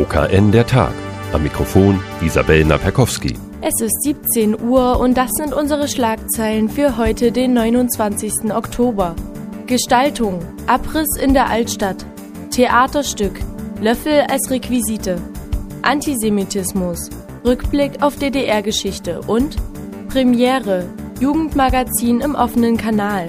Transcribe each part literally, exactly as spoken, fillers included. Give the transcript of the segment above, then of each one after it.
O K N der Tag. Am Mikrofon Isabel Naperkowski. Es ist siebzehn Uhr und das sind unsere Schlagzeilen für heute, den neunundzwanzigsten Oktober. Gestaltung, Abriss in der Altstadt, Theaterstück, Löffel als Requisite, Antisemitismus, Rückblick auf D D R-Geschichte und Premiere, Jugendmagazin im offenen Kanal.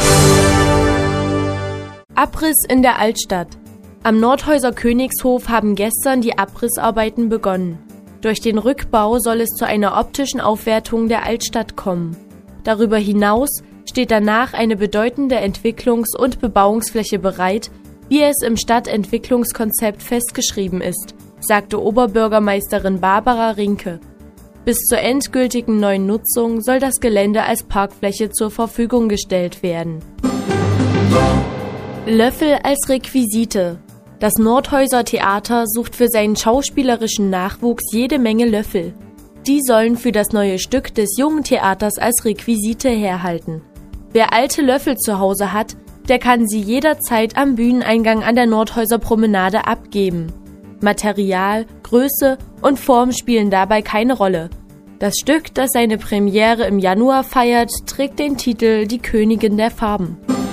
Abriss in der Altstadt. Am Nordhäuser Königshof haben gestern die Abrissarbeiten begonnen. Durch den Rückbau soll es zu einer optischen Aufwertung der Altstadt kommen. Darüber hinaus steht danach eine bedeutende Entwicklungs- und Bebauungsfläche bereit, wie es im Stadtentwicklungskonzept festgeschrieben ist, sagte Oberbürgermeisterin Barbara Rinke. Bis zur endgültigen neuen Nutzung soll das Gelände als Parkfläche zur Verfügung gestellt werden. Löffel als Requisite. Das Nordhäuser Theater sucht für seinen schauspielerischen Nachwuchs jede Menge Löffel. Die sollen für das neue Stück des jungen Theaters als Requisite herhalten. Wer alte Löffel zu Hause hat, der kann sie jederzeit am Bühneneingang an der Nordhäuser Promenade abgeben. Material, Größe und Form spielen dabei keine Rolle. Das Stück, das seine Premiere im Januar feiert, trägt den Titel Die Königin der Farben.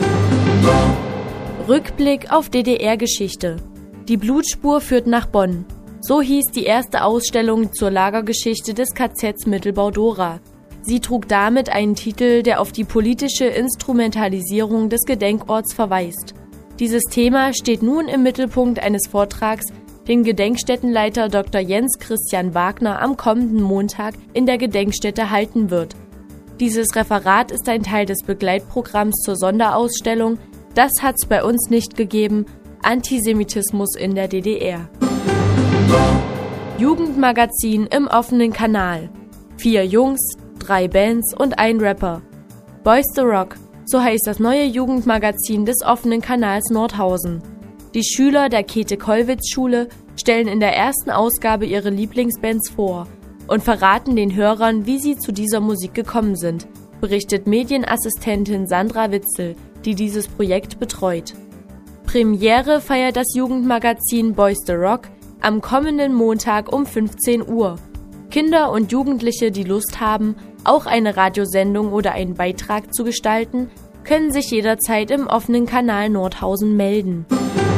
Rückblick auf D D R-Geschichte. Die Blutspur führt nach Bonn. So hieß die erste Ausstellung zur Lagergeschichte des K Zs Mittelbau-Dora. Sie trug damit einen Titel, der auf die politische Instrumentalisierung des Gedenkorts verweist. Dieses Thema steht nun im Mittelpunkt eines Vortrags, den Gedenkstättenleiter Doktor Jens Christian Wagner am kommenden Montag in der Gedenkstätte halten wird. Dieses Referat ist ein Teil des Begleitprogramms zur Sonderausstellung Das hat's bei uns nicht gegeben, Antisemitismus in der D D R. Jugendmagazin im offenen Kanal. Vier Jungs, drei Bands und ein Rapper. Boys the Rock, so heißt das neue Jugendmagazin des offenen Kanals Nordhausen. Die Schüler der Käthe-Kollwitz-Schule stellen in der ersten Ausgabe ihre Lieblingsbands vor und verraten den Hörern, wie sie zu dieser Musik gekommen sind, berichtet Medienassistentin Sandra Witzel, die dieses Projekt betreut. Premiere feiert das Jugendmagazin Boys the Rock am kommenden Montag um fünfzehn Uhr. Kinder und Jugendliche, die Lust haben, auch eine Radiosendung oder einen Beitrag zu gestalten, können sich jederzeit im offenen Kanal Nordhausen melden.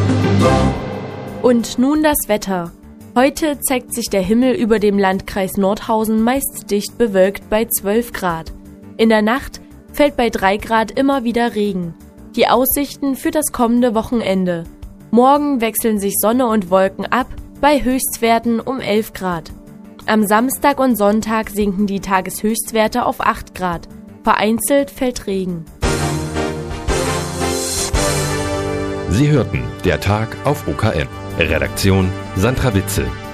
Und nun das Wetter. Heute zeigt sich der Himmel über dem Landkreis Nordhausen meist dicht bewölkt bei zwölf Grad. In der Nacht fällt bei drei Grad immer wieder Regen. Die Aussichten für das kommende Wochenende. Morgen wechseln sich Sonne und Wolken ab bei Höchstwerten um elf Grad. Am Samstag und Sonntag sinken die Tageshöchstwerte auf acht Grad. Vereinzelt fällt Regen. Sie hörten der Tag auf O K N. Redaktion Sandra Witzel.